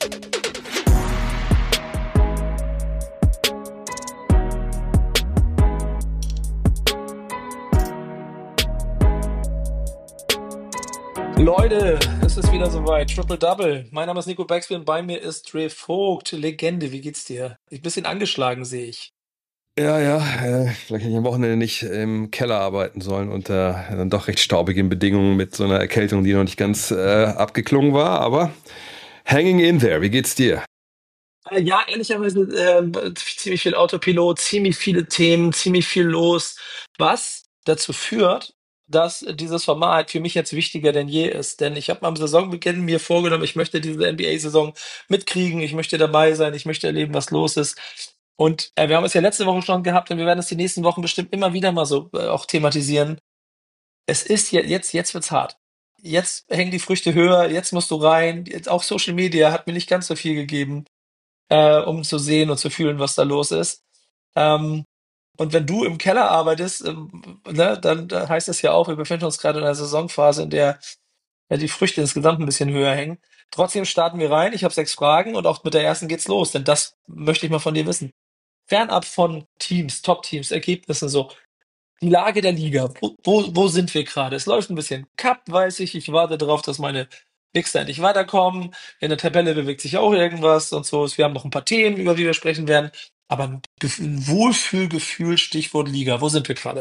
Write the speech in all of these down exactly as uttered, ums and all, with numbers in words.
Leute, es ist wieder soweit. Triple Double. Mein Name ist Nico Baxby und bei mir ist Dre Vogt. Legende, wie geht's dir? Ein bisschen angeschlagen, sehe ich. Ja, ja, äh, vielleicht hätte ich am Wochenende nicht im Keller arbeiten sollen unter dann doch recht staubigen Bedingungen mit so einer Erkältung, die noch nicht ganz äh, abgeklungen war, aber hanging in there. Wie geht's dir? Äh, ja, ehrlicherweise äh, ziemlich viel Autopilot, ziemlich viele Themen, ziemlich viel los, was dazu führt, dass dieses Format für mich jetzt wichtiger denn je ist. Denn ich habe am Saisonbeginn mir vorgenommen, ich möchte diese N B A-Saison mitkriegen, ich möchte dabei sein, ich möchte erleben, was los ist. Und äh, wir haben es ja letzte Woche schon gehabt und wir werden es die nächsten Wochen bestimmt immer wieder mal so äh, auch thematisieren. Es ist je- jetzt, jetzt wird's hart. Jetzt hängen die Früchte höher, jetzt musst du rein. Jetzt auch Social Media hat mir nicht ganz so viel gegeben, äh, um zu sehen und zu fühlen, was da los ist. Ähm, und wenn du im Keller arbeitest, ähm, ne, dann da heißt es ja auch, wir befinden uns gerade in einer Saisonphase, in der ja, die Früchte insgesamt ein bisschen höher hängen. Trotzdem starten wir rein. Ich habe sechs Fragen und auch mit der ersten geht's los, denn das möchte ich mal von dir wissen. Fernab von Teams, Top-Teams, Ergebnissen so. Die Lage der Liga, wo, wo, wo sind wir gerade? Es läuft ein bisschen Cup, weiß ich. Ich warte darauf, dass meine Knicks da endlich weiterkommen. In der Tabelle bewegt sich auch irgendwas und so. Wir haben noch ein paar Themen, über die wir sprechen werden. Aber ein Gef- ein Wohlfühlgefühl, Stichwort Liga. Wo sind wir gerade?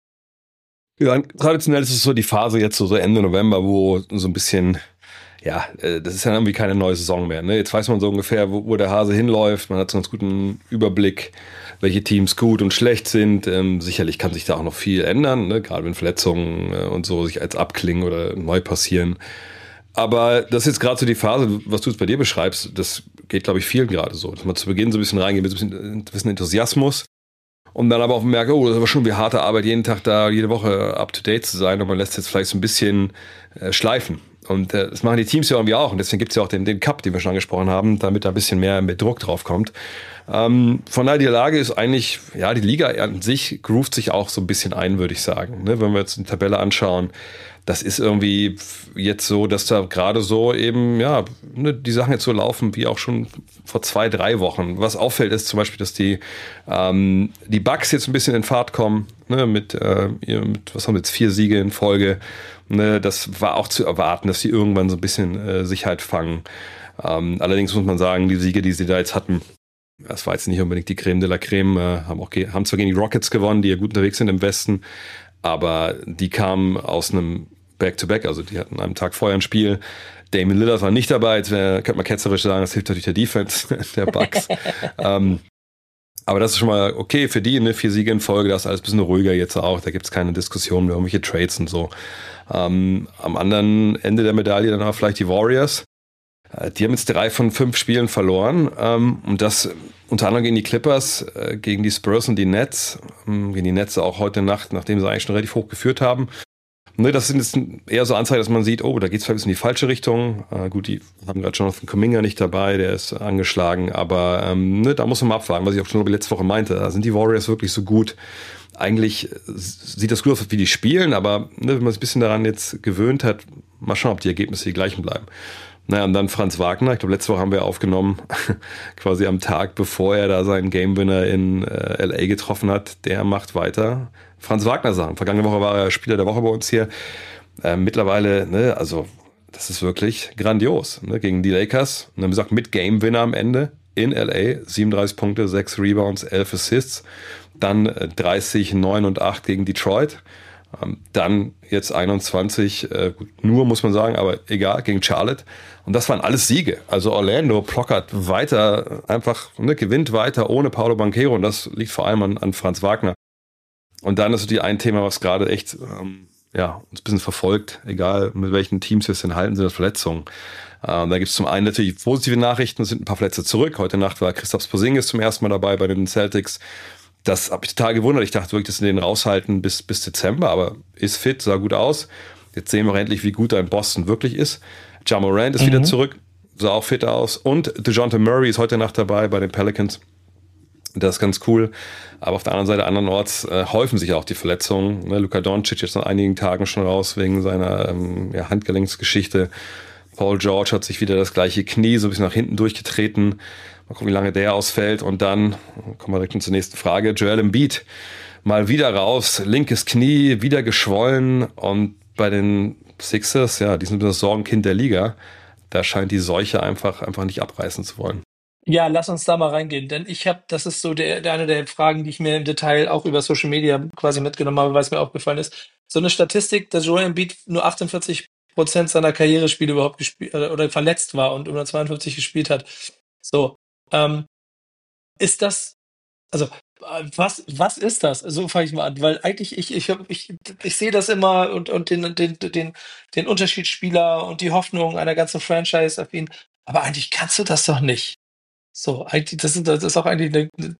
Ja, traditionell ist es so die Phase jetzt so, so Ende November, wo so ein bisschen, ja, äh, das ist ja irgendwie keine neue Saison mehr. Ne? Jetzt weiß man so ungefähr, wo, wo der Hase hinläuft. Man hat so einen ganz guten Überblick, welche Teams gut und schlecht sind. Ähm, sicherlich kann sich da auch noch viel ändern, ne? Gerade wenn Verletzungen äh, und so sich als abklingen oder neu passieren. Aber das ist jetzt gerade so die Phase, was du jetzt bei dir beschreibst, das geht, glaube ich, vielen gerade so. Dass man zu Beginn so ein bisschen reingeht mit so ein bisschen, ein bisschen Enthusiasmus und dann aber auch merkt, oh, das ist aber schon wie harte Arbeit, jeden Tag da, jede Woche up to date zu sein und man lässt jetzt vielleicht so ein bisschen äh, schleifen. Und äh, das machen die Teams ja irgendwie auch und deswegen gibt es ja auch den, den Cup, den wir schon angesprochen haben, damit da ein bisschen mehr, mehr Druck drauf kommt. Ähm, von daher, die Lage ist eigentlich, ja, die Liga an sich groovt sich auch so ein bisschen ein, würde ich sagen. Ne? Wenn wir jetzt die Tabelle anschauen, das ist irgendwie jetzt so, dass da gerade so eben, ja, ne, die Sachen jetzt so laufen wie auch schon vor zwei, drei Wochen. Was auffällt, ist zum Beispiel, dass die, ähm, die Bucks jetzt ein bisschen in Fahrt kommen, ne, mit, äh, mit, was haben wir jetzt, vier Siege in Folge. Ne, das war auch zu erwarten, dass sie irgendwann so ein bisschen äh, Sicherheit fangen. Ähm, allerdings muss man sagen, die Siege, die sie da jetzt hatten, das war jetzt nicht unbedingt die Creme de la Creme, äh, haben auch ge- haben zwar gegen die Rockets gewonnen, die ja gut unterwegs sind im Westen, aber die kamen aus einem Back-to-Back, also die hatten einen Tag vorher ein Spiel. Damian Lillard war nicht dabei, jetzt wär, könnte man ketzerisch sagen, das hilft natürlich der Defense der Bucks. ähm, aber das ist schon mal okay für die, ne? Vier Siege in Folge, das ist alles ein bisschen ruhiger jetzt auch, da gibt es keine Diskussion mehr, irgendwelche Trades und so. Ähm, am anderen Ende der Medaille dann auch vielleicht die Warriors. Äh, die haben jetzt drei von fünf Spielen verloren ähm, und das unter anderem gegen die Clippers, äh, gegen die Spurs und die Nets, ähm, gegen die Nets auch heute Nacht, nachdem sie eigentlich schon relativ hoch geführt haben. Ne, das sind jetzt eher so Anzeichen, dass man sieht, oh, da geht es vielleicht in die falsche Richtung. Äh, gut, die haben gerade Jonathan Kuminga nicht dabei, der ist angeschlagen, aber ähm, ne, da muss man mal abwarten, was ich auch schon letzte Woche meinte. Da sind die Warriors wirklich so gut. Eigentlich sieht das gut aus, wie die spielen, aber ne, wenn man sich ein bisschen daran jetzt gewöhnt hat, mal schauen, ob die Ergebnisse die gleichen bleiben. Naja, und dann Franz Wagner, ich glaube, letzte Woche haben wir aufgenommen, quasi am Tag, bevor er da seinen Game-Winner in äh, L A getroffen hat, der macht weiter Franz Wagner Sachen. Vergangene Woche war er Spieler der Woche bei uns hier. Äh, mittlerweile, ne, also das ist wirklich grandios, ne, gegen die Lakers. Und dann gesagt, mit Game-Winner am Ende in L A, siebenunddreißig Punkte, sechs Rebounds, elf Assists, dann äh, dreißig, neun und acht gegen Detroit. Ähm, dann jetzt einundzwanzig, äh, gut, nur muss man sagen, aber egal, gegen Charlotte. Und das waren alles Siege. Also Orlando plockert weiter, einfach ne, gewinnt weiter ohne Paolo Banchero. Und das liegt vor allem an, an Franz Wagner. Und dann ist natürlich ein Thema, was gerade echt ähm, ja, uns ein bisschen verfolgt, egal mit welchen Teams wir es denn halten, sind das Verletzungen. Ähm, da gibt es zum einen natürlich positive Nachrichten, es sind ein paar Verletzte zurück. Heute Nacht war Kristaps Porzingis zum ersten Mal dabei bei den Celtics. Das habe ich total gewundert. Ich dachte wirklich, dass sie den raushalten bis, bis Dezember, aber ist fit, sah gut aus. Jetzt sehen wir auch endlich, wie gut er in Boston wirklich ist. Ja Morant ist mhm. wieder zurück, sah auch fit aus. Und DeJounte Murray ist heute Nacht dabei bei den Pelicans. Das ist ganz cool. Aber auf der anderen Seite, andernorts, äh, häufen sich auch die Verletzungen. Ne, Luka Doncic jetzt nach einigen Tagen schon raus wegen seiner ähm, ja, Handgelenksgeschichte. Paul George hat sich wieder das gleiche Knie so ein bisschen nach hinten durchgetreten. Mal gucken, wie lange der ausfällt. Und dann kommen wir direkt zur nächsten Frage. Joel Embiid mal wieder raus, linkes Knie, wieder geschwollen. Und bei den Sixers, ja, die sind das Sorgenkind der Liga. Da scheint die Seuche einfach, einfach nicht abreißen zu wollen. Ja, lass uns da mal reingehen, denn ich habe, das ist so der, der eine der Fragen, die ich mir im Detail auch über Social Media quasi mitgenommen habe, weil es mir aufgefallen ist. So eine Statistik, dass Joel Embiid nur achtundvierzig Prozent seiner Karrierespiele überhaupt gespielt oder, oder verletzt war und nur zweiundfünfzig gespielt hat. So, ähm, ist das, also äh, was, was ist das? So fange ich mal an, weil eigentlich ich, ich, hab- ich, ich sehe das immer und, und den, den, den, den Unterschiedsspieler und die Hoffnung einer ganzen Franchise auf ihn. Aber eigentlich kannst du das doch nicht. So, eigentlich, das ist, das ist auch eigentlich eine, eine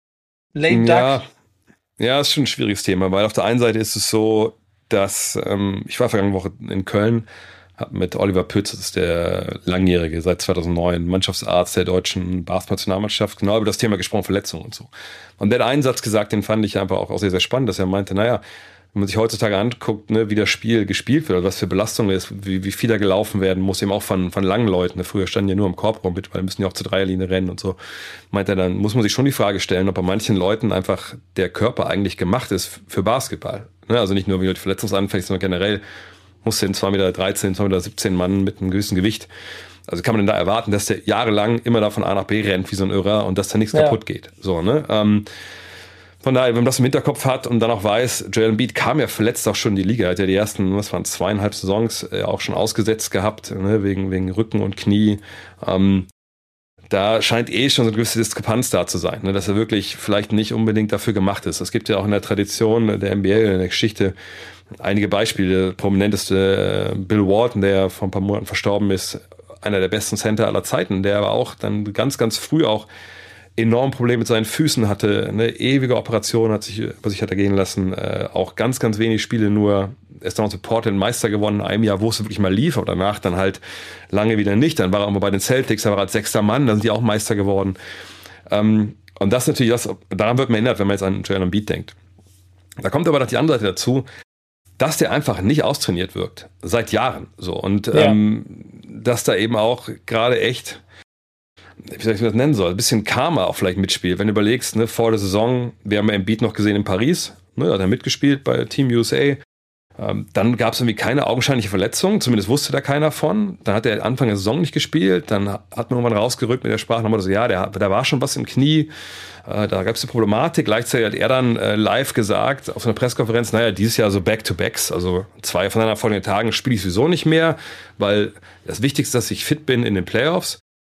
lame duck. Ja, ja, ist schon ein schwieriges Thema, weil auf der einen Seite ist es so, dass ähm, ich war vergangene Woche in Köln, habe mit Oliver Pütz, das ist der langjährige, seit zweitausendneun Mannschaftsarzt der deutschen Basketballnationalmannschaft, genau über das Thema gesprochen, Verletzungen und so. Und der hat einen Satz gesagt, den fand ich einfach auch, auch sehr, sehr spannend, dass er meinte, naja, wenn man sich heutzutage anguckt, ne, wie das Spiel gespielt wird, was für Belastung ist, wie, wie viel da gelaufen werden muss, eben auch von, von langen Leuten. Ne? Früher standen ja nur im Korbraum mit, weil müssen ja auch zur Dreierlinie rennen und so. Meint er, dann muss man sich schon die Frage stellen, ob bei manchen Leuten einfach der Körper eigentlich gemacht ist für Basketball. Ne? Also nicht nur wie verletzungsanfällig, sondern generell muss den zwei Meter dreizehn, zwei Meter siebzehn Mann mit einem gewissen Gewicht. Also kann man denn da erwarten, dass der jahrelang immer da von A nach B rennt wie so ein Irrer und dass da nichts Ja. kaputt geht. So, ne? Ähm, Von daher, wenn man das im Hinterkopf hat und dann auch weiß, Joel Embiid kam ja verletzt auch schon in die Liga, hat ja die ersten, was waren zweieinhalb Saisons äh, auch schon ausgesetzt gehabt, ne, wegen, wegen Rücken und Knie. Ähm, da scheint eh schon so eine gewisse Diskrepanz da zu sein, ne, dass er wirklich vielleicht nicht unbedingt dafür gemacht ist. Es gibt ja auch in der Tradition der N B A, in der Geschichte, einige Beispiele. Der prominenteste äh, Bill Walton, der vor ein paar Monaten verstorben ist, einer der besten Center aller Zeiten, der aber auch dann ganz, ganz früh auch enorm Probleme mit seinen Füßen hatte, eine ewige Operation hat sich über sich hat ergehen lassen, äh, auch ganz, ganz wenig Spiele nur, er ist dann zu Portland Meister gewonnen, in einem Jahr, wo es wirklich mal lief, aber danach dann halt lange wieder nicht, dann war er auch mal bei den Celtics, da war er als sechster Mann, dann sind die auch Meister geworden. Ähm, und das natürlich, das, daran wird man erinnert, wenn man jetzt an Joel Embiid denkt. Da kommt aber noch die andere Seite dazu, dass der einfach nicht austrainiert wirkt, seit Jahren, so, und Ja. ähm, dass da eben auch gerade echt, wie soll ich das nennen soll, ein bisschen Karma auch vielleicht mitspielt. Wenn du überlegst, ne, vor der Saison, wir haben ja Embiid noch gesehen in Paris, ne, hat er mitgespielt bei Team U S A. Ähm, dann gab es irgendwie keine augenscheinliche Verletzung, zumindest wusste da keiner von. Dann hat er Anfang der Saison nicht gespielt, dann hat man irgendwann rausgerückt mit der Sprache, nochmal so, ja, der, da war schon was im Knie, äh, da gab es eine Problematik. Gleichzeitig hat er dann äh, live gesagt auf so einer Pressekonferenz, naja, dieses Jahr so Back-to-Backs, also zwei voneinander vor den Tagen spiele ich sowieso nicht mehr, weil das Wichtigste ist, dass ich fit bin in den Playoffs.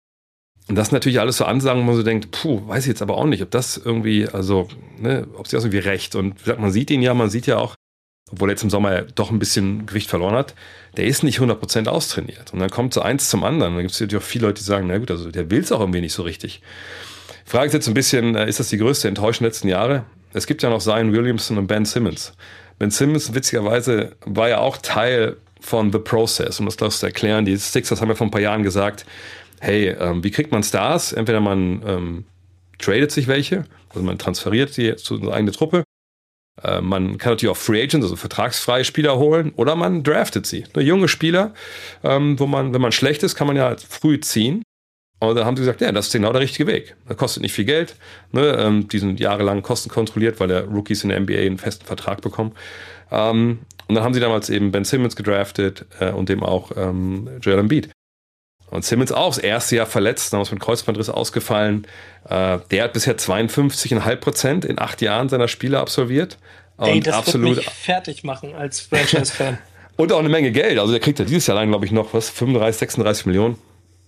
Und das sind natürlich alles so Ansagen, wo man so denkt, puh, weiß ich jetzt aber auch nicht, ob das irgendwie, also, ne, ob sie das irgendwie recht. Und wie gesagt, man sieht ihn ja, man sieht ja auch, obwohl er jetzt im Sommer doch ein bisschen Gewicht verloren hat, der ist nicht hundert Prozent austrainiert. Und dann kommt so eins zum anderen. Dann gibt es natürlich auch viele Leute, die sagen, na gut, also der will es auch irgendwie nicht so richtig. Frage ist jetzt ein bisschen, ist das die größte Enttäuschung der letzten Jahre? Es gibt ja noch Zion Williamson und Ben Simmons. Ben Simmons, witzigerweise, war ja auch Teil von The Process, um das gleich zu erklären. Die Sixers haben ja vor ein paar Jahren gesagt, hey, ähm, wie kriegt man Stars? Entweder man ähm, tradet sich welche, also man transferiert die zu seiner eigenen Truppe. Äh, man kann natürlich auch Free Agents, also vertragsfreie Spieler holen, oder man draftet sie. Ne, junge Spieler, ähm, wo man, wenn man schlecht ist, kann man ja früh ziehen. Und dann haben sie gesagt, ja, das ist genau der richtige Weg. Das kostet nicht viel Geld. Ne, ähm, die sind jahrelang kostenkontrolliert, weil der Rookies in der N B A einen festen Vertrag bekommen. Ähm, und dann haben sie damals eben Ben Simmons gedraftet äh, und dem auch ähm, Joel Embiid. Und Simmons auch das erste Jahr verletzt, damals mit Kreuzbandriss ausgefallen. Äh, der hat bisher zweiundfünfzig Komma fünf Prozent in acht Jahren seiner Spiele absolviert. Und Ey, das absolut wird mich fertig machen als Franchise-Fan. und auch eine Menge Geld. Also der kriegt ja dieses Jahr allein, glaube ich, noch was, fünfunddreißig, sechsunddreißig Millionen.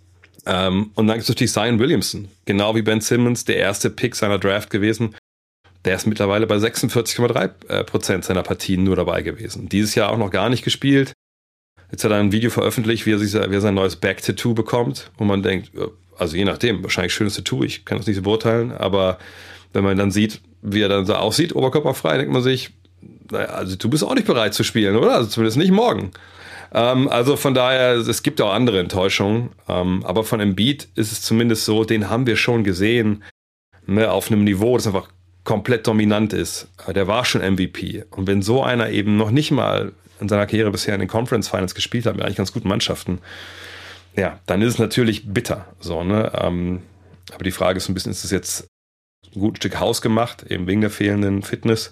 Ähm, und dann gibt es natürlich Zion Williamson. Genau wie Ben Simmons, der erste Pick seiner Draft gewesen. Der ist mittlerweile bei sechsundvierzig Komma drei Prozent seiner Partien nur dabei gewesen. Dieses Jahr auch noch gar nicht gespielt. Jetzt hat er ein Video veröffentlicht, wie er, sich, wie er sein neues Back-Tattoo bekommt, wo man denkt, also je nachdem, wahrscheinlich schönes Tattoo, ich kann das nicht so beurteilen, aber wenn man dann sieht, wie er dann so aussieht, oberkörperfrei, denkt man sich, naja, also du bist auch nicht bereit zu spielen, oder? Also zumindest nicht morgen. Ähm, also von daher, es gibt auch andere Enttäuschungen, ähm, aber von Embiid ist es zumindest so, den haben wir schon gesehen, ne, auf einem Niveau, das einfach komplett dominant ist. Der war schon M V P. Und wenn so einer eben noch nicht mal in seiner Karriere bisher in den Conference Finals gespielt hat, mit eigentlich ganz guten Mannschaften, ja, dann ist es natürlich bitter. So, ne? Ähm, aber die Frage ist so ein bisschen, ist es jetzt ein gutes Stück hausgemacht, eben wegen der fehlenden Fitness?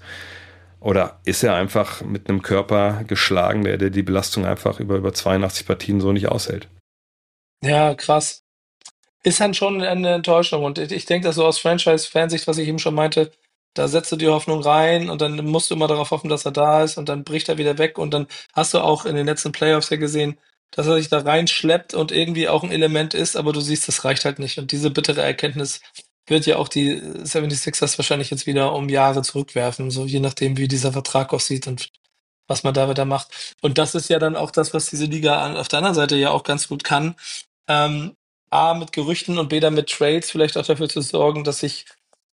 Oder ist er einfach mit einem Körper geschlagen, der, der die Belastung einfach über, über zweiundachtzig Partien so nicht aushält? Ja, krass. Ist dann schon eine Enttäuschung. Und ich ich denke, dass so aus Franchise-Fansicht, was ich eben schon meinte, da setzt du die Hoffnung rein und dann musst du immer darauf hoffen, dass er da ist und dann bricht er wieder weg. Und dann hast du auch in den letzten Playoffs ja gesehen, dass er sich da reinschleppt und irgendwie auch ein Element ist, aber du siehst, das reicht halt nicht. Und diese bittere Erkenntnis wird ja auch die seventy-sixers wahrscheinlich jetzt wieder um Jahre zurückwerfen, so je nachdem, wie dieser Vertrag aussieht und was man da wieder macht. Und das ist ja dann auch das, was diese Liga an, auf der anderen Seite ja auch ganz gut kann. Ähm, A, mit Gerüchten und B, dann mit Trades vielleicht auch dafür zu sorgen, dass sich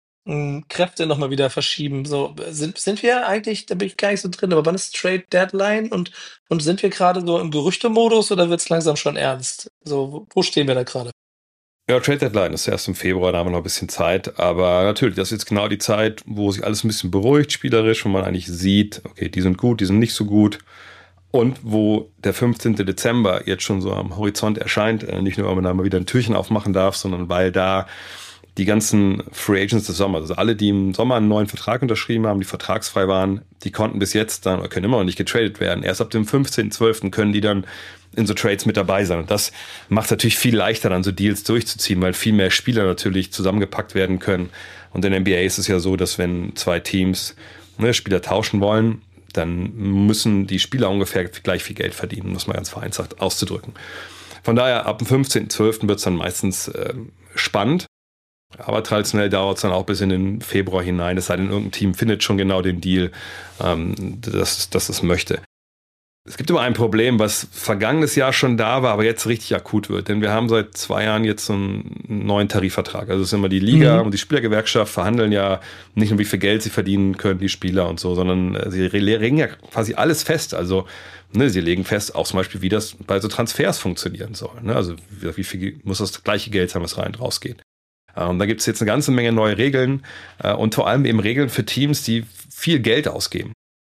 mh, Kräfte nochmal wieder verschieben. So, sind, sind wir eigentlich, da bin ich gar nicht so drin, aber wann ist Trade Deadline und, und sind wir gerade so im Gerüchtemodus oder wird es langsam schon ernst? So, wo wo stehen wir da gerade? Ja, Trade Deadline ist erst im Februar, da haben wir noch ein bisschen Zeit. Aber natürlich, das ist jetzt genau die Zeit, wo sich alles ein bisschen beruhigt, spielerisch, wo man eigentlich sieht, okay, die sind gut, die sind nicht so gut. Und wo der fünfzehnten Dezember jetzt schon so am Horizont erscheint, äh, nicht nur, weil man da mal wieder ein Türchen aufmachen darf, sondern weil da die ganzen Free Agents des Sommers, also alle, die im Sommer einen neuen Vertrag unterschrieben haben, die vertragsfrei waren, die konnten bis jetzt dann, oder können immer noch nicht getradet werden. Erst ab dem fünfzehnten zwölften können die dann in so Trades mit dabei sein. Und das macht es natürlich viel leichter, dann so Deals durchzuziehen, weil viel mehr Spieler natürlich zusammengepackt werden können. Und in der N B A ist es ja so, dass wenn zwei Teams, ne, Spieler tauschen wollen, dann müssen die Spieler ungefähr gleich viel Geld verdienen, muss man ganz vereinfacht auszudrücken. Von daher, ab dem fünfzehnten zwölften wird es dann meistens äh, spannend. Aber traditionell dauert es dann auch bis in den Februar hinein, es sei denn, irgendein Team findet schon genau den Deal, ähm, das, das es möchte. Es gibt immer ein Problem, was vergangenes Jahr schon da war, aber jetzt richtig akut wird. Denn wir haben seit zwei Jahren jetzt so einen neuen Tarifvertrag. Also es ist immer die Liga Mhm. und die Spielergewerkschaft verhandeln ja nicht nur, wie viel Geld sie verdienen können, die Spieler und so, sondern äh, sie legen ja quasi alles fest. Also ne, sie legen fest, auch zum Beispiel, wie das bei so Transfers funktionieren soll. Ne? Also wie, wie viel muss das gleiche Geld sein, was rein und raus geht. Ähm, da gibt es jetzt eine ganze Menge neue Regeln äh, und vor allem eben Regeln für Teams, die viel Geld ausgeben.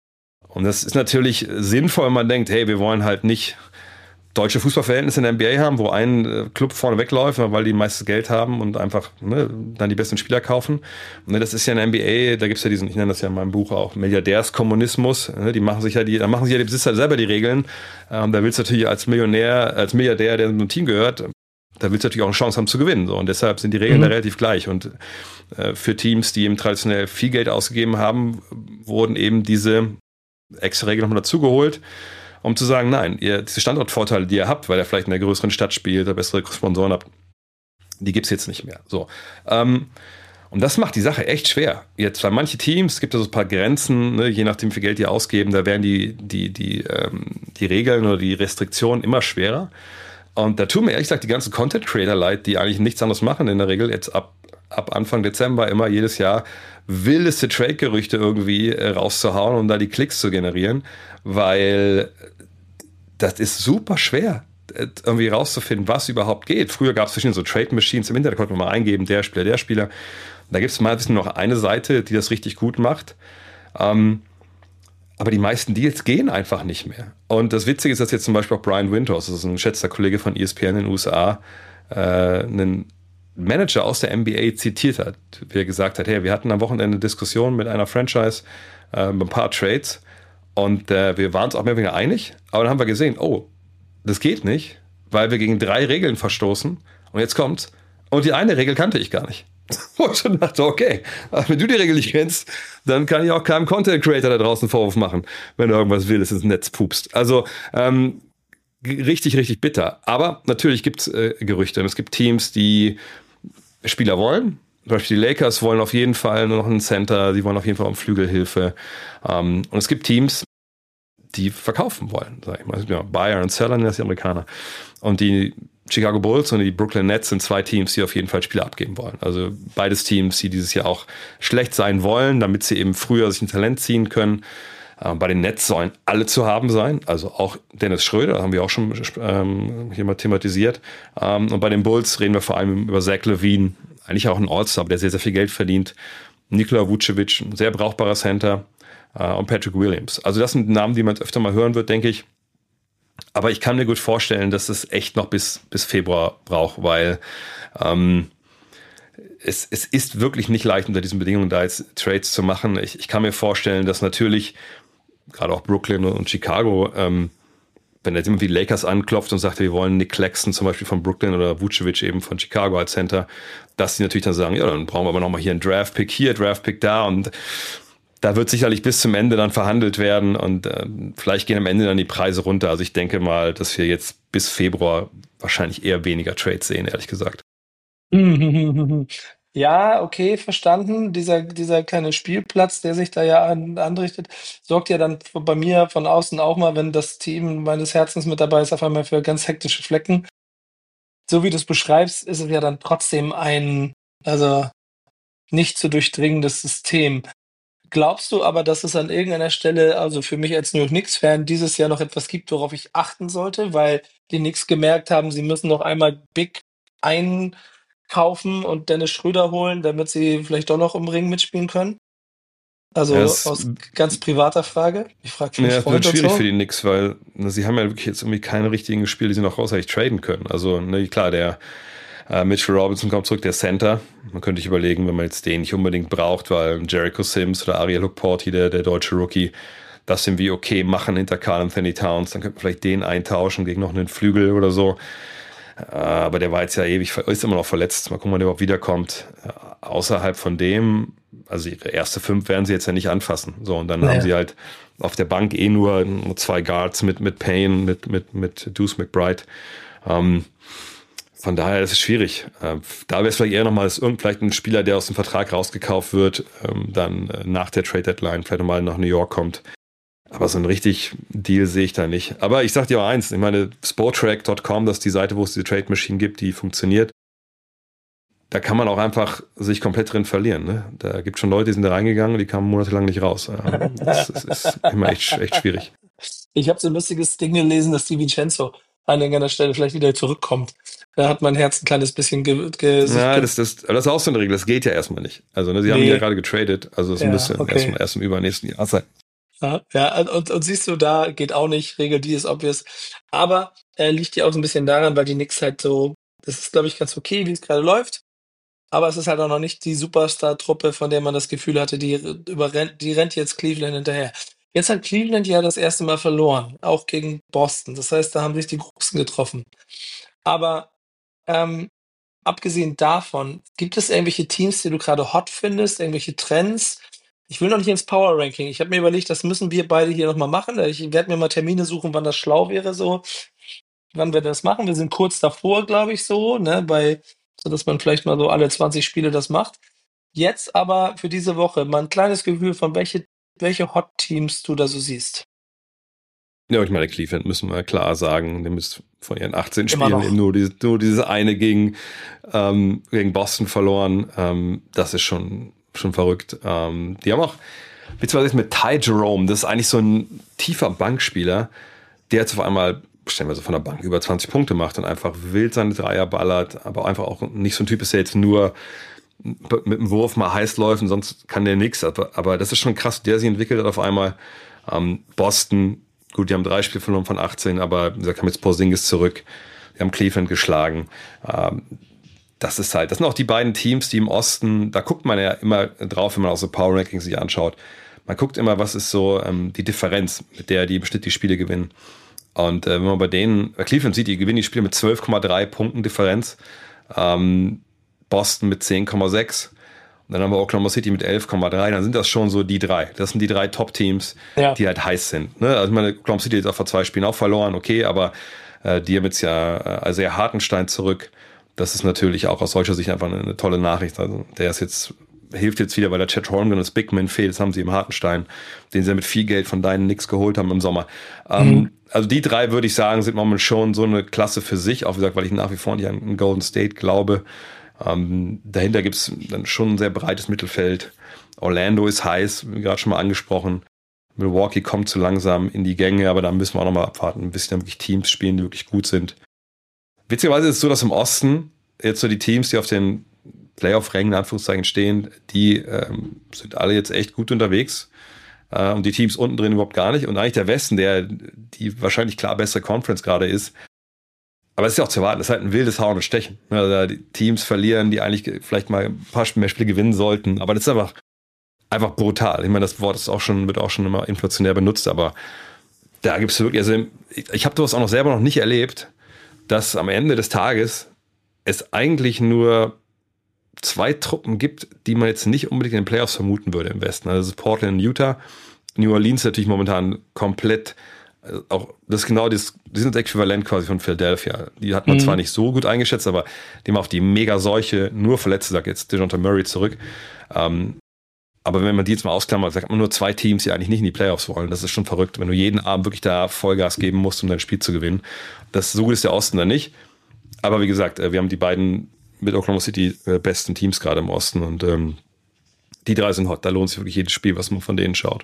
Und das ist natürlich sinnvoll, wenn man denkt, hey, wir wollen halt nicht deutsche Fußballverhältnisse in der N B A haben, wo ein äh, Club vorne wegläuft, weil die meistes Geld haben und einfach ne, dann die besten Spieler kaufen. Und ne, das ist ja in der N B A, da gibt es ja diesen, ich nenne das ja in meinem Buch auch, Milliardärskommunismus. Ne, die machen sich ja die, da machen sich ja die Besitzer selber die Regeln. Ähm, da willst du natürlich als Millionär, als Milliardär, der einem Team gehört, da willst du natürlich auch eine Chance haben zu gewinnen. So. Und deshalb sind die Regeln Mhm. da relativ gleich. Und äh, für Teams, die eben traditionell viel Geld ausgegeben haben, wurden eben diese extra Regel nochmal dazugeholt, um zu sagen, nein, ihr, diese Standortvorteile, die ihr habt, weil ihr vielleicht in einer größeren Stadt spielt oder bessere Sponsoren habt, die gibt's jetzt nicht mehr. So. Ähm, und das macht die Sache echt schwer. Jetzt bei manchen Teams, es gibt ja so ein paar Grenzen, ne, je nachdem, wie viel Geld die ausgeben, da werden die, die, die, ähm, die Regeln oder die Restriktionen immer schwerer. Und da tun mir ehrlich gesagt die ganzen Content-Creator leid, die eigentlich nichts anderes machen in der Regel, jetzt ab, ab Anfang Dezember immer jedes Jahr wildeste Trade-Gerüchte irgendwie äh, rauszuhauen, um da die Klicks zu generieren, weil das ist super schwer, äh, irgendwie rauszufinden, was überhaupt geht. Früher gab es verschiedene so Trade-Machines im Internet, da konnte man mal eingeben, der Spieler, der Spieler. Da gibt es meistens nur noch eine Seite, die das richtig gut macht. Ähm, aber die meisten Deals gehen einfach nicht mehr. Und das Witzige ist, dass jetzt zum Beispiel auch Brian Windhorst, das ist ein geschätzter Kollege von E S P N in den U S A, äh, einen Manager aus der N B A zitiert hat, wie er gesagt hat, hey, wir hatten am Wochenende eine Diskussion mit einer Franchise, äh, ein paar Trades und äh, wir waren uns auch mehr oder weniger einig, aber dann haben wir gesehen, oh, das geht nicht, weil wir gegen drei Regeln verstoßen und jetzt kommt's und die eine Regel kannte ich gar nicht. Und ich schon dachte, okay, wenn du die Regel nicht kennst, dann kann ich auch keinem Content Creator da draußen Vorwurf machen, wenn er irgendwas will, das ins Netz pupst. Also ähm, richtig, richtig bitter. Aber natürlich gibt es äh, Gerüchte. Es gibt Teams, die Spieler wollen. Zum Beispiel die Lakers wollen auf jeden Fall nur noch einen Center, die wollen auf jeden Fall um Flügelhilfe. Ähm, und es gibt Teams, die verkaufen wollen, sag ich mal. Ja, Buyer und Seller, das sind die Amerikaner. Und die Chicago Bulls und die Brooklyn Nets sind zwei Teams, die auf jeden Fall Spieler abgeben wollen. Also beides Teams, die dieses Jahr auch schlecht sein wollen, damit sie eben früher sich ein Talent ziehen können. Äh, bei den Nets sollen alle zu haben sein, also auch Dennis Schröder, haben wir auch schon ähm, hier mal thematisiert. Ähm, und bei den Bulls reden wir vor allem über Zach LaVine, eigentlich auch ein All-Star, der sehr, sehr viel Geld verdient. Nikola Vucevic, ein sehr brauchbarer Center. Äh, und Patrick Williams. Also das sind Namen, die man öfter mal hören wird, denke ich. Aber ich kann mir gut vorstellen, dass es echt noch bis, bis Februar braucht, weil ähm, es, es ist wirklich nicht leicht, unter diesen Bedingungen da jetzt Trades zu machen. Ich, ich kann mir vorstellen, dass natürlich gerade auch Brooklyn und Chicago, ähm, wenn jetzt immer wie Lakers anklopft und sagt, wir wollen Nick Claxton zum Beispiel von Brooklyn oder Vucevic eben von Chicago als Center, dass sie natürlich dann sagen, ja, dann brauchen wir aber nochmal hier einen Draft-Pick hier, Draft-Pick da, und da wird sicherlich bis zum Ende dann verhandelt werden und äh, vielleicht gehen am Ende dann die Preise runter. Also ich denke mal, dass wir jetzt bis Februar wahrscheinlich eher weniger Trades sehen, ehrlich gesagt. Ja, okay, verstanden. Dieser, dieser kleine Spielplatz, der sich da ja an, anrichtet, sorgt ja dann bei mir von außen auch mal, wenn das Team meines Herzens mit dabei ist, auf einmal für ganz hektische Flecken. So wie du es beschreibst, ist es ja dann trotzdem ein, also nicht zu durchdringendes System. Glaubst du aber, dass es an irgendeiner Stelle, also für mich als New York Knicks-Fan, dieses Jahr noch etwas gibt, worauf ich achten sollte, weil die Knicks gemerkt haben, sie müssen noch einmal Big einkaufen und Dennis Schröder holen, damit sie vielleicht doch noch im Ring mitspielen können? Ja, Also es, aus ganz privater Frage. Ich frage für einen ja, es wird Freund und schwierig für so. die Knicks, weil na, sie haben ja wirklich jetzt irgendwie keine richtigen Spiele, die sie noch großartig traden können. Also ne, klar, der äh, Mitchell Robinson kommt zurück, der Center. Man könnte sich überlegen, wenn man jetzt den nicht unbedingt braucht, weil Jericho Sims oder Ariel Hookporty, der, der deutsche Rookie, das irgendwie okay machen hinter Karl Anthony Towns, dann könnte man vielleicht den eintauschen gegen noch einen Flügel oder so. Äh, aber der war jetzt ja ewig, ist immer noch verletzt. Mal gucken, wann der überhaupt wiederkommt. Äh, außerhalb von dem, also ihre erste fünf werden sie jetzt ja nicht anfassen. So, und dann haben Naja. sie halt auf der Bank eh nur, nur zwei Guards mit, mit Payne, mit, mit, mit Deuce McBride. Ähm, von daher ist es schwierig. Äh, da wäre es vielleicht eher nochmal, dass irgend vielleicht ein Spieler, der aus dem Vertrag rausgekauft wird, ähm, dann äh, nach der Trade Deadline vielleicht nochmal nach New York kommt. Aber so einen richtig Deal sehe ich da nicht. Aber ich sag dir auch eins, ich meine, Sportrack Punkt com, das ist die Seite, wo es diese Trade Machine gibt, die funktioniert. Da kann man auch einfach sich komplett drin verlieren. Ne? Da gibt es schon Leute, die sind da reingegangen, die kamen monatelang nicht raus. Ähm, Das, das ist immer echt, echt schwierig. Ich habe so ein lustiges Ding gelesen, dass Di Vincenzo an irgendeiner Stelle vielleicht wieder zurückkommt. Da hat mein Herz ein kleines bisschen ge ge sich Na, ge das, das, aber das ist auch so eine Regel, das geht ja erstmal nicht. Also, ne, sie haben ihn ja nee, gerade getradet, also es ja, müsste okay. erst, erst im übernächsten Jahr sein. Ja, ja, und, und siehst du, da geht auch nicht, Regel, die ist obvious. Aber äh, liegt ja auch so ein bisschen daran, weil die Knicks halt so, das ist, glaube ich, ganz okay, wie es gerade läuft. Aber es ist halt auch noch nicht die Superstar-Truppe, von der man das Gefühl hatte, die überrennt, die rennt jetzt Cleveland hinterher. Jetzt hat Cleveland ja das erste Mal verloren, auch gegen Boston. Das heißt, da haben sich die Großen getroffen. Aber ähm, abgesehen davon, gibt es irgendwelche Teams, die du gerade hot findest, irgendwelche Trends? Ich will noch nicht ins Power Ranking. Ich habe mir überlegt, das müssen wir beide hier nochmal machen. Ich werde mir mal Termine suchen, wann das schlau wäre, so, wann wir das machen. Wir sind kurz davor, glaube ich, so, ne, bei, so dass man vielleicht mal so alle zwanzig Spiele das macht. Jetzt aber für diese Woche mal ein kleines Gefühl von welche, welche Hot Teams du da so siehst. Ja, ich meine, Cleveland müssen wir klar sagen, die müssen von ihren achtzehn Immer Spielen noch. eben nur, diese, nur dieses eine gegen, ähm, gegen Boston verloren. Ähm, das ist schon, schon verrückt. Ähm, die haben auch, beziehungsweise mit Ty Jerome, das ist eigentlich so ein tiefer Bankspieler, der jetzt auf einmal, stellen wir so von der Bank, über zwanzig Punkte macht und einfach wild seine Dreier ballert, aber einfach auch nicht so ein Typ ist, der jetzt nur mit dem Wurf mal heiß läuft und sonst kann der nichts. Aber, aber das ist schon krass, der sich entwickelt hat auf einmal. Ähm, Boston, gut, die haben drei Spiele verloren von achtzehn, aber da kam jetzt Porzingis zurück. Die haben Cleveland geschlagen. Ähm, das ist halt, das sind auch die beiden Teams, die im Osten, da guckt man ja immer drauf, wenn man auch so Power Rankings sich anschaut. Man guckt immer, was ist so ähm, die Differenz, mit der die im Schnitt die Spiele gewinnen. Und äh, wenn man bei denen, bei Cleveland sieht, die gewinnen die Spiele mit zwölf Komma drei Punkten Differenz. Ähm, Boston mit zehn Komma sechs. Und dann haben wir Oklahoma City mit elf Komma drei. Dann sind das schon so die drei. Das sind die drei Top-Teams, Ja. die halt heiß sind. Ne? Also ich meine, Oklahoma City hat auch vor zwei Spielen auch verloren, okay, aber äh, die haben jetzt ja äh, also ja Hartenstein zurück. Das ist natürlich auch aus solcher Sicht einfach eine, eine tolle Nachricht. Also der ist jetzt, hilft jetzt wieder, weil der Chet Holmgren als Bigman fehlt. Das haben sie im Hartenstein, den sie ja mit viel Geld von deinen Knicks geholt haben im Sommer. Ähm, Mhm. Also die drei, würde ich sagen, sind momentan schon so eine Klasse für sich. Auch wie gesagt, weil ich nach wie vor nicht an Golden State glaube. Ähm, dahinter gibt es dann schon ein sehr breites Mittelfeld. Orlando ist heiß, wie gerade schon mal angesprochen. Milwaukee kommt zu langsam in die Gänge, aber da müssen wir auch nochmal abwarten, bis dann wirklich Teams spielen, die wirklich gut sind. Witzigerweise ist es so, dass im Osten jetzt so die Teams, die auf den Playoff-Rängen in Anführungszeichen stehen, die ähm, sind alle jetzt echt gut unterwegs. äh, und die Teams unten drin überhaupt gar nicht. Und eigentlich der Westen, der die wahrscheinlich klar bessere Conference gerade ist. Aber es ist ja auch zu erwarten, es ist halt ein wildes Hauen und Stechen. Also die Teams verlieren, die eigentlich vielleicht mal ein paar mehr Spiele gewinnen sollten. Aber das ist einfach, einfach brutal. Ich meine, das Wort ist auch schon, wird auch schon immer inflationär benutzt, aber da gibt es wirklich, also ich, ich habe sowas auch noch selber noch nicht erlebt, dass am Ende des Tages es eigentlich nur zwei Truppen gibt, die man jetzt nicht unbedingt in den Playoffs vermuten würde im Westen. Also das ist Portland und Utah. New Orleans natürlich momentan komplett, also auch das ist genau das, die sind das Äquivalent quasi von Philadelphia. Die hat man Mhm. zwar nicht so gut eingeschätzt, aber die haben auch die Mega-Seuche, nur Verletzte, sagt jetzt DeJounte Murray zurück. Ähm, aber wenn man die jetzt mal ausklammert, sagt man nur zwei Teams, die eigentlich nicht in die Playoffs wollen. Das ist schon verrückt, wenn du jeden Abend wirklich da Vollgas geben musst, um dein Spiel zu gewinnen. Das, so gut ist der Osten dann nicht. Aber wie gesagt, wir haben die beiden mit Oklahoma City besten Teams gerade im Osten und ähm, die drei sind hot. Da lohnt sich wirklich jedes Spiel, was man von denen schaut.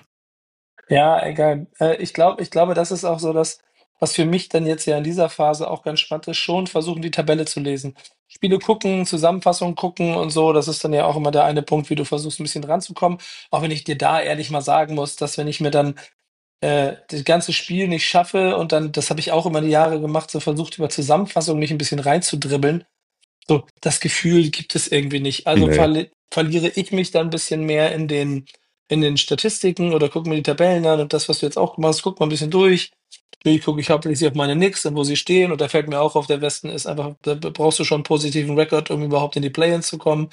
Ja, egal. Äh, ich glaube, ich glaube, das ist auch so das, was für mich dann jetzt ja in dieser Phase auch ganz spannend ist, schon versuchen, die Tabelle zu lesen. Spiele gucken, Zusammenfassung gucken und so, das ist dann ja auch immer der eine Punkt, wie du versuchst, ein bisschen dran zu kommen. Auch wenn ich dir da ehrlich mal sagen muss, dass wenn ich mir dann äh, das ganze Spiel nicht schaffe und dann, das habe ich auch immer die Jahre gemacht, so versucht über Zusammenfassung mich ein bisschen reinzudribbeln. So, das Gefühl gibt es irgendwie nicht. Also Nee. verli verliere ich mich dann ein bisschen mehr in den in den Statistiken oder gucke mir die Tabellen an und das, was du jetzt auch gemacht hast, guck mal ein bisschen durch. Natürlich gucke ich hauptsächlich auf meine Knicks und wo sie stehen und da fällt mir auch auf, der Westen ist einfach, da brauchst du schon einen positiven Rekord, um überhaupt in die Play-ins zu kommen.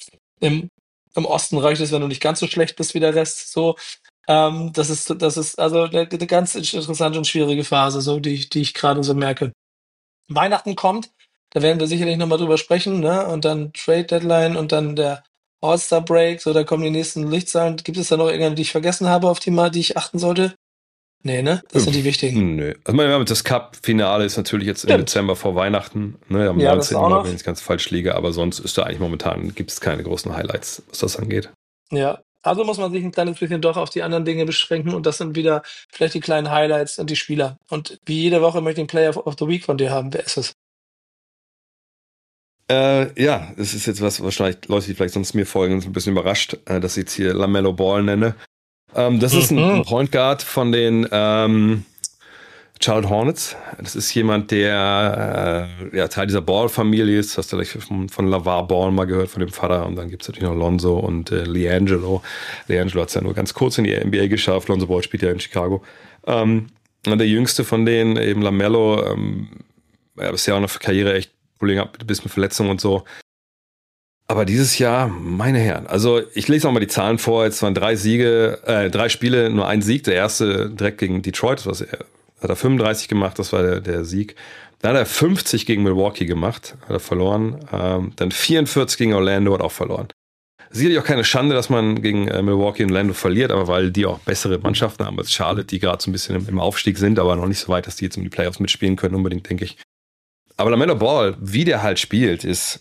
Im im Osten reicht es, wenn du nicht ganz so schlecht bist wie der Rest, so. Ähm, das ist das ist also eine 'ne ganz interessante und schwierige Phase, so, die ich die ich grade so merke. Weihnachten kommt, da werden wir sicherlich noch mal drüber sprechen, ne? Und dann Trade Deadline und dann der All-Star Break, so, da kommen die nächsten Lichtzahlen. Gibt es da noch irgendeine, die ich vergessen habe, auf die mal, die ich achten sollte? Nee, ne? Das sind die Uff, wichtigen. nö. Also ich meine, das Cup-Finale ist natürlich jetzt im Stimmt. Dezember vor Weihnachten, ne, am Ja, das neunzehnten auch glaube ich, noch. wenn ich ganz falsch liege, aber sonst ist da eigentlich momentan, gibt es keine großen Highlights, was das angeht. Ja. Also muss man sich ein kleines bisschen doch auf die anderen Dinge beschränken und das sind wieder vielleicht die kleinen Highlights und die Spieler. Und wie jede Woche möchte ich 'n Player of the Week von dir haben. Wer ist es? Äh, ja, es ist jetzt was, wahrscheinlich Leute, die vielleicht sonst mir folgen, sind ein bisschen überrascht, äh, dass ich jetzt hier LaMelo Ball nenne. Ähm, das ist ein, ein Mhm. Point Guard von den ähm, Charlotte Hornets. Das ist jemand, der äh, ja, Teil dieser Ball-Familie ist. Hast du vielleicht von, von LaVar Ball mal gehört, von dem Vater. Und dann gibt es natürlich noch Lonzo und äh, LiAngelo. LiAngelo hat es ja nur ganz kurz in die N B A geschafft. Lonzo Ball spielt ja in Chicago. Ähm, und der jüngste von denen, eben LaMelo, ähm, ja, bisher auch noch für Karriere echt Probleme gehabt, bis mit Verletzungen und so. Aber dieses Jahr, meine Herren, also ich lese auch mal die Zahlen vor. Jetzt waren drei Siege, äh, drei Spiele, nur ein Sieg. Der erste direkt gegen Detroit, was er, hat er fünfunddreißig gemacht, das war der, der Sieg. Dann hat er fünfzig gegen Milwaukee gemacht, hat er verloren. Ähm, dann vierundvierzig gegen Orlando, hat auch verloren. Sicherlich auch keine Schande, dass man gegen äh, Milwaukee und Orlando verliert, aber weil die auch bessere Mannschaften haben als Charlotte, die gerade so ein bisschen im, im Aufstieg sind, aber noch nicht so weit, dass die jetzt um die Playoffs mitspielen können, unbedingt, denke ich. Aber LaMelo Ball, wie der halt spielt, ist,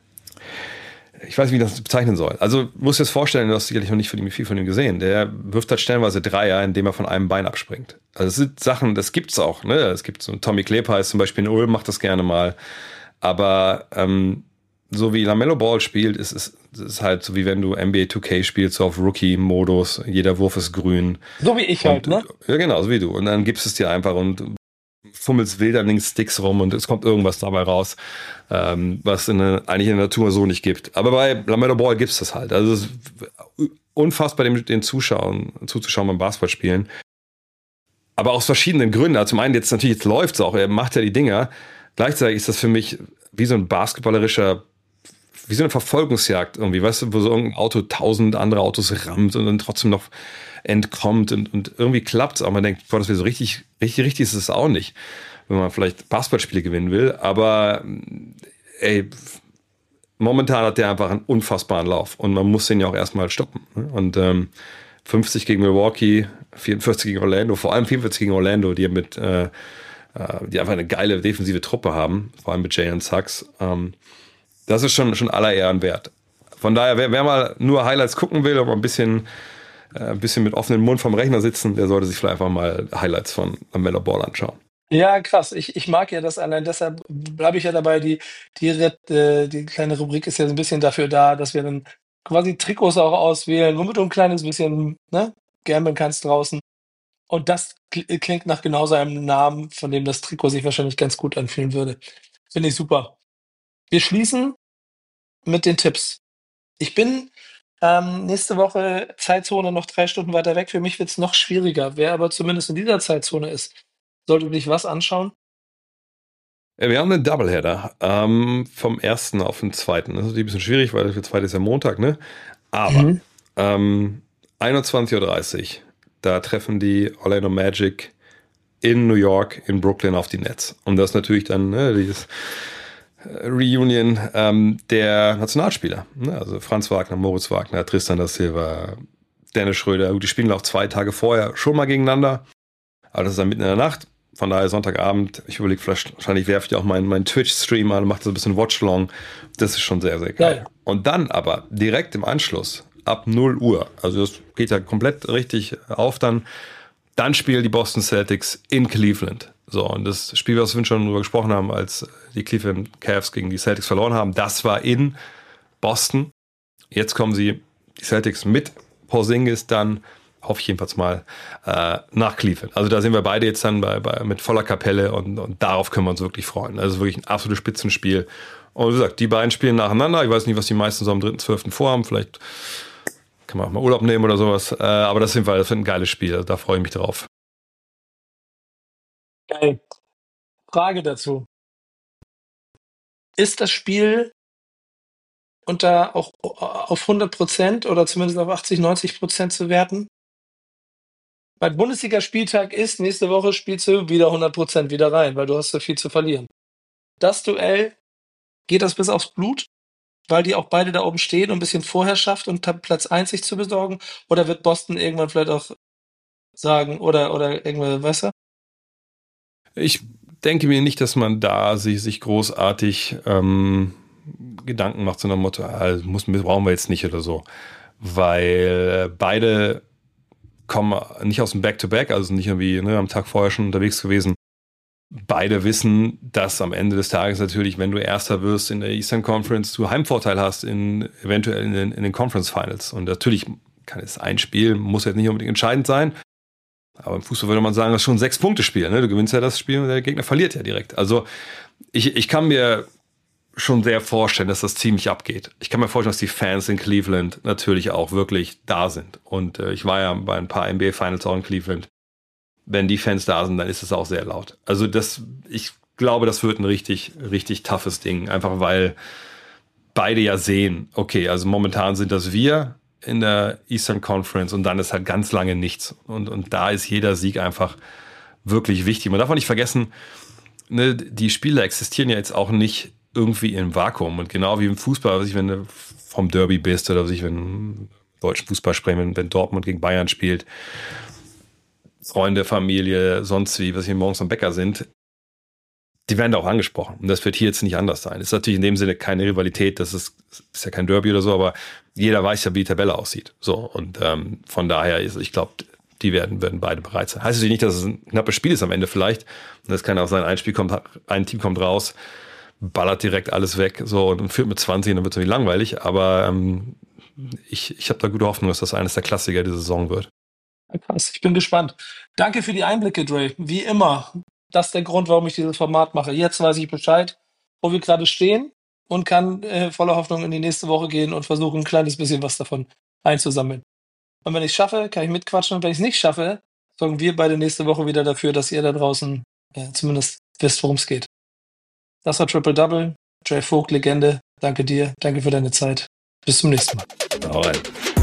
ich weiß nicht, wie ich das bezeichnen soll. Also, musst dir das vorstellen, du hast sicherlich noch nicht von ihm viel von ihm gesehen. Der wirft halt stellenweise Dreier, indem er von einem Bein abspringt. Also, das sind Sachen, das gibt's auch, ne? Es gibt so Tommy Klepeis zum Beispiel in Ulm, macht das gerne mal. Aber, ähm, so wie LaMelo Ball spielt, ist es ist, ist halt so wie wenn du N B A two K spielst, so auf Rookie-Modus. Jeder Wurf ist grün. So wie ich halt, Und, ne? ja, genau, so wie du. Und dann gibst es dir einfach und fummelst wild an den Sticks rum und es kommt irgendwas dabei raus, ähm, was in der, eigentlich in der Natur so nicht gibt. Aber bei LaMelo Ball gibt es das halt. Also es ist unfassbar, dem, den Zuschauern zuzuschauen beim Basketballspielen. Aber aus verschiedenen Gründen. Also zum einen, jetzt natürlich, jetzt läuft es auch, er macht ja die Dinger. Gleichzeitig ist das für mich wie so ein basketballerischer, wie so eine Verfolgungsjagd irgendwie, weißt du, wo so ein Auto tausend andere Autos rammt und dann trotzdem noch entkommt und, und irgendwie klappt es auch. Man denkt, boah, das wäre so richtig, richtig, richtig ist es auch nicht, wenn man vielleicht Basketballspiele gewinnen will. Aber ey, momentan hat der einfach einen unfassbaren Lauf und man muss den ja auch erstmal stoppen. Und ähm, fünfzig gegen Milwaukee, vierundvierzig gegen Orlando, vor allem vierundvierzig gegen Orlando, die mit äh, die einfach eine geile defensive Truppe haben, vor allem mit Jalen Suggs. Ähm, das ist schon, schon aller Ehren wert. Von daher, wer, wer mal nur Highlights gucken will, aber ein bisschen, äh, ein bisschen mit offenem Mund vom Rechner sitzen, der sollte sich vielleicht einfach mal Highlights von LaMelo Ball anschauen. Ja, krass. Ich ich mag ja das allein deshalb bleibe ich ja dabei, die die Red äh, die kleine Rubrik ist ja so 'n bisschen dafür da, dass wir dann quasi Trikots auch auswählen, womit du 'n kleines bisschen, ne, gamblen kannst draußen. Und das kl- klingt nach genau seinem Namen, von dem das Trikot sich wahrscheinlich ganz gut anfühlen würde. Finde ich super. Wir schließen mit den Tipps. Ich bin ähm, nächste Woche Zeitzone noch drei Stunden weiter weg. Für mich wird es noch schwieriger. Wer aber zumindest in dieser Zeitzone ist, sollte sich was anschauen. Ja, wir haben einen Doubleheader ähm, vom ersten auf den zweiten. Das ist natürlich ein bisschen schwierig, weil der zweite ist ja Montag, ne? Aber Mhm. ähm, einundzwanzig Uhr dreißig, da treffen die Orlando Magic in New York, in Brooklyn auf die Nets. Und das ist natürlich dann ne, dieses Reunion ähm, der Nationalspieler. Ne? Also Franz Wagner, Moritz Wagner, Tristan da Silva, Dennis Schröder. Die spielen auch zwei Tage vorher schon mal gegeneinander. Aber das ist dann mitten in der Nacht. Von daher Sonntagabend. Ich überlege, vielleicht, wahrscheinlich werfe ich auch meinen, meinen Twitch-Stream an und mache so ein bisschen Watchlong. Das ist schon sehr, sehr geil. Geil. Und dann aber direkt im Anschluss, ab null Uhr, also das geht ja komplett richtig auf dann, dann spielen die Boston Celtics in Cleveland. So, und das Spiel, was wir schon drüber gesprochen haben, als die Cleveland Cavs gegen die Celtics verloren haben, das war in Boston. Jetzt kommen sie, die Celtics mit Porzingis dann, hoffe ich jedenfalls mal, äh, nach Cleveland. Also da sind wir beide jetzt dann bei, bei, mit voller Kapelle und, und darauf können wir uns wirklich freuen. Also wirklich ein absolutes Spitzenspiel. Und wie gesagt, die beiden spielen nacheinander. Ich weiß nicht, was die meisten so am dritten zwölften vorhaben. Vielleicht kann man auch mal Urlaub nehmen oder sowas. Äh, aber das, sind wir, das wird ein geiles Spiel. Also da freue ich mich drauf. Geil. Frage dazu. Ist das Spiel unter auch auf hundert Prozent oder zumindest auf achtzig, neunzig Prozent zu werten? Weil Bundesliga-Spieltag ist, nächste Woche spielst du wieder hundert Prozent wieder rein, weil du hast so viel zu verlieren. Das Duell, geht das bis aufs Blut, weil die auch beide da oben stehen und ein bisschen Vorherrschaft und Platz eins sich zu besorgen? Oder wird Boston irgendwann vielleicht auch sagen, oder, oder irgendwann, weißt du? Ich denke mir nicht, dass man da sich, sich großartig ähm, Gedanken macht, sondern Motto, ah, muss, brauchen wir jetzt nicht oder so. Weil beide kommen nicht aus dem Back-to-Back, also nicht irgendwie ne, am Tag vorher schon unterwegs gewesen. Beide wissen, dass am Ende des Tages natürlich, wenn du Erster wirst in der Eastern Conference, du Heimvorteil hast in eventuell in den, in den Conference Finals. Und natürlich kann es ein Spiel, muss jetzt nicht unbedingt entscheidend sein. Aber im Fußball würde man sagen, das ist schon ein Sechs-Punkte-Spiel. Ne? Du gewinnst ja das Spiel und der Gegner verliert ja direkt. Also ich, ich kann mir schon sehr vorstellen, dass das ziemlich abgeht. Ich kann mir vorstellen, dass die Fans in Cleveland natürlich auch wirklich da sind. Und äh, ich war ja bei ein paar N B A-Finals auch in Cleveland. Wenn die Fans da sind, dann ist es auch sehr laut. Also das, ich glaube, das wird ein richtig, richtig toughes Ding. Einfach weil beide ja sehen, okay, also momentan sind das wir in der Eastern Conference und dann ist halt ganz lange nichts. Und, und da ist jeder Sieg einfach wirklich wichtig. Man darf auch nicht vergessen, ne, die Spiele existieren ja jetzt auch nicht irgendwie im Vakuum. Und genau wie im Fußball, was ich, wenn du vom Derby bist oder was ich, wenn deutschen Fußball sprechen, wenn, wenn Dortmund gegen Bayern spielt, Freunde, Familie, sonst wie, was hier morgens am Bäcker sind, die werden da auch angesprochen. Und das wird hier jetzt nicht anders sein. Ist natürlich in dem Sinne keine Rivalität, das ist, ist ja kein Derby oder so, aber jeder weiß ja, wie die Tabelle aussieht. So, und ähm, von daher ist, ich glaube, die werden, werden beide bereit sein. Heißt natürlich nicht, dass es ein knappes Spiel ist am Ende vielleicht. Und das kann auch sein, ein Spiel kommt, ein Team kommt raus, ballert direkt alles weg, so und führt mit zwanzig, und dann wird es irgendwie langweilig. Aber ähm, ich, ich habe da gute Hoffnung, dass das eines der Klassiker dieser Saison wird. Krass, ich bin gespannt. Danke für die Einblicke, Dre. Wie immer, das ist der Grund, warum ich dieses Format mache. Jetzt weiß ich Bescheid, wo wir gerade stehen und kann äh, voller Hoffnung in die nächste Woche gehen und versuchen, ein kleines bisschen was davon einzusammeln. Und wenn ich es schaffe, kann ich mitquatschen. Und wenn ich es nicht schaffe, sorgen wir beide nächste Woche wieder dafür, dass ihr da draußen äh, zumindest wisst, worum es geht. Das war Triple Double. Dre Vogt, Legende. Danke dir. Danke für deine Zeit. Bis zum nächsten Mal. Alright.